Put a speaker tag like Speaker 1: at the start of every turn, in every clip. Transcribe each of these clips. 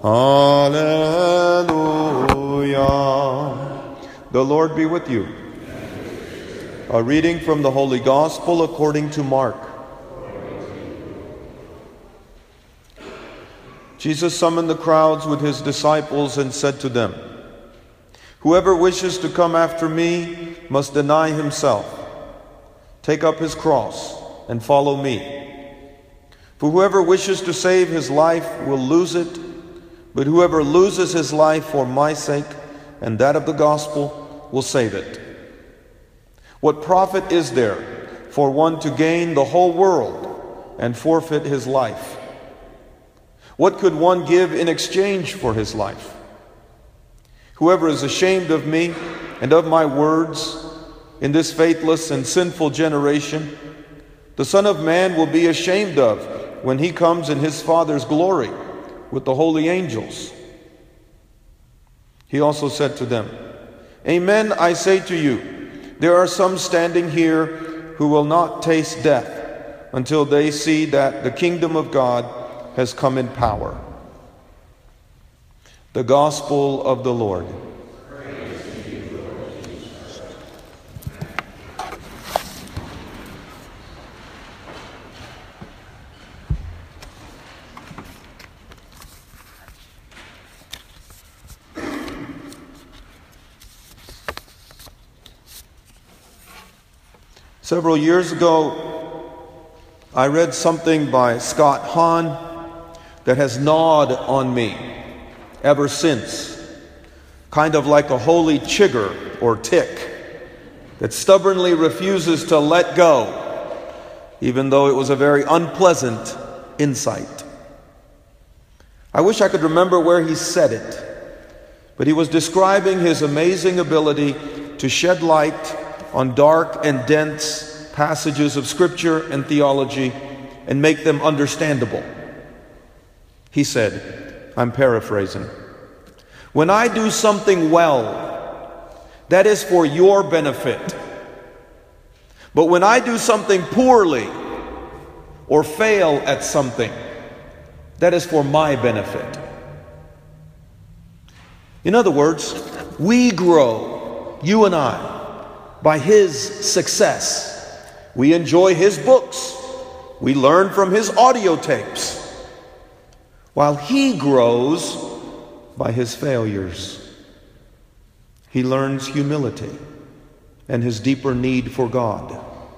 Speaker 1: Hallelujah. The Lord be with you. A reading from the Holy Gospel according to Mark. Jesus summoned the crowds with his disciples and said to them, "Whoever wishes to come after me must deny himself, take up his cross, and follow me. For whoever wishes to save his life will lose it, but whoever loses his life for my sake and that of the gospel will save it. What profit is there for one to gain the whole world and forfeit his life? What could one give in exchange for his life? Whoever is ashamed of me and of my words in this faithless and sinful generation, the Son of Man will be ashamed of when he comes in his Father's glory with the holy angels." He also said to them, "Amen, I say to you, there are some standing here who will not taste death until they see that the kingdom of God has come in power." The Gospel of the Lord.
Speaker 2: Praise to you, Lord Jesus.
Speaker 1: Several years ago, I read something by Scott Hahn that has gnawed on me ever since, kind of like a holy chigger or tick that stubbornly refuses to let go, even though it was a very unpleasant insight. I wish I could remember where he said it, but he was describing his amazing ability to shed light on dark and dense passages of Scripture and theology and make them understandable. He said, I'm paraphrasing, "When I do something well, that is for your benefit. But when I do something poorly or fail at something, that is for my benefit." In other words, we grow, you and I, by his success. We enjoy his books. We learn from his audio tapes. While he grows by his failures. He learns humility and his deeper need for God.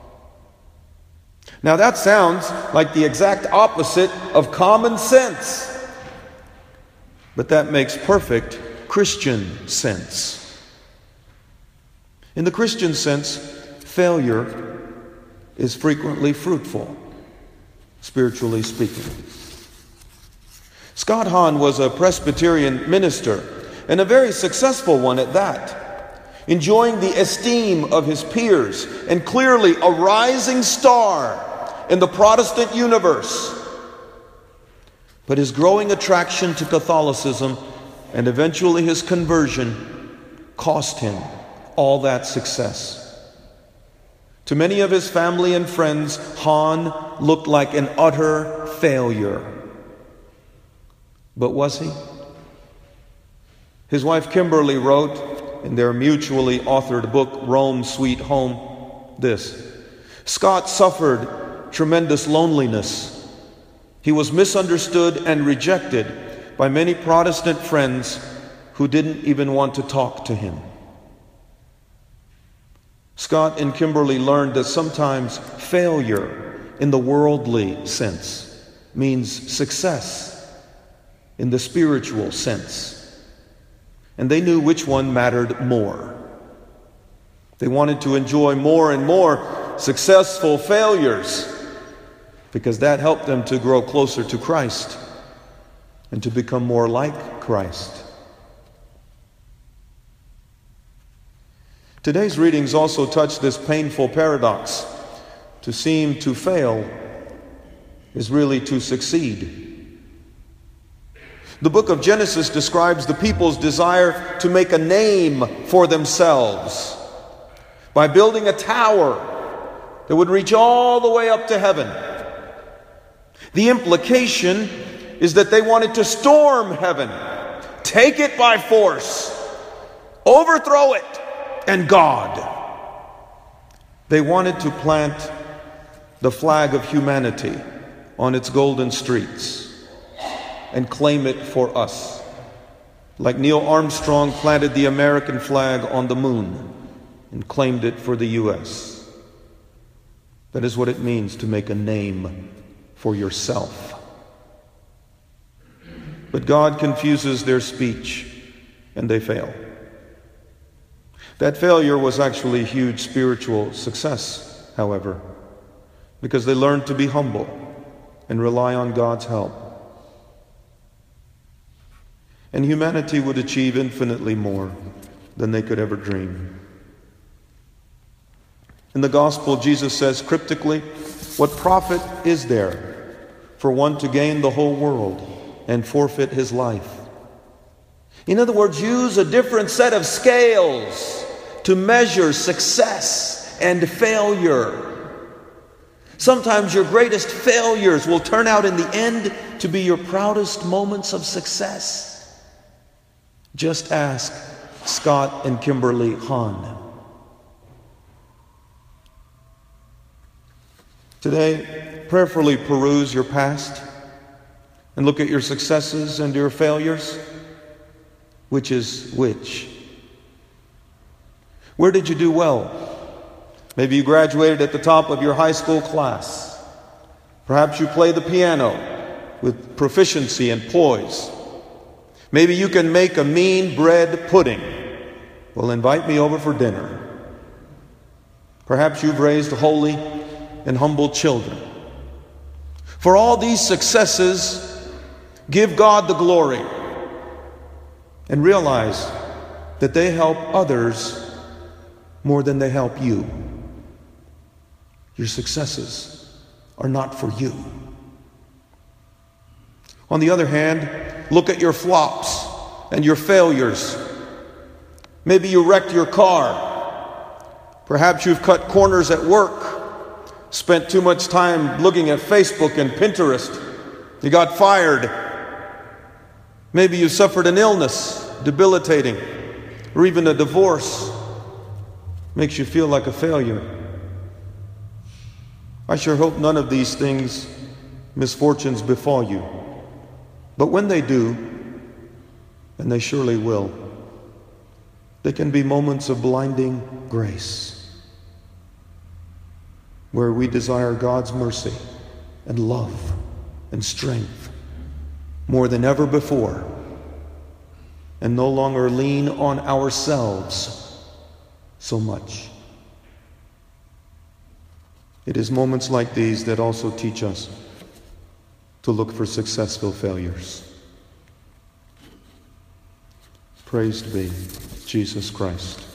Speaker 1: Now that sounds like the exact opposite of common sense. But that makes perfect Christian sense. In the Christian sense, failure is frequently fruitful, spiritually speaking. Scott Hahn was a Presbyterian minister, and a very successful one at that, enjoying the esteem of his peers and clearly a rising star in the Protestant universe. But his growing attraction to Catholicism and eventually his conversion cost him all that success. To many of his family and friends, Hahn looked like an utter failure. But was he? His wife Kimberly wrote in their mutually authored book, Rome, Sweet Home, this: "Scott suffered tremendous loneliness. He was misunderstood and rejected by many Protestant friends who didn't even want to talk to him." Scott and Kimberly learned that sometimes failure in the worldly sense means success in the spiritual sense. And they knew which one mattered more. They wanted to enjoy more and more successful failures because that helped them to grow closer to Christ and to become more like Christ. Today's readings also touch this painful paradox. To seem to fail is really to succeed. The book of Genesis describes the people's desire to make a name for themselves by building a tower that would reach all the way up to heaven. The implication is that they wanted to storm heaven, take it by force, overthrow it, and God. They wanted to plant the flag of humanity on its golden streets and claim it for us, like Neil Armstrong planted the American flag on the moon and claimed it for the U.S. That is what it means to make a name for yourself. But God confuses their speech, and they fail. That failure was actually a huge spiritual success, however, because they learned to be humble and rely on God's help. And humanity would achieve infinitely more than they could ever dream. In the gospel, Jesus says cryptically, "What profit is there for one to gain the whole world and forfeit his life?" In other words, use a different set of scales to measure success and failure. Sometimes your greatest failures will turn out in the end to be your proudest moments of success. Just ask Scott and Kimberly Hahn. Today, prayerfully peruse your past and look at your successes and your failures. Which is which? Where did you do well? Maybe you graduated at the top of your high school class. Perhaps you play the piano with proficiency and poise. Maybe you can make a mean bread pudding. Well, invite me over for dinner. Perhaps you've raised holy and humble children. For all these successes, give God the glory and realize that they help others more than they help you. Your successes are not for you. On the other hand, look at your flops and your failures. Maybe you wrecked your car. Perhaps you've cut corners at work, spent too much time looking at Facebook and Pinterest. You got fired. Maybe you suffered an illness, debilitating, or even a divorce. Makes you feel like a failure. I sure hope none of these things, misfortunes, befall you. But when they do, and they surely will, they can be moments of blinding grace, where we desire God's mercy and love and strength more than ever before, and no longer lean on ourselves so much. It is moments like these that also teach us to look for successful failures. Praised be Jesus Christ.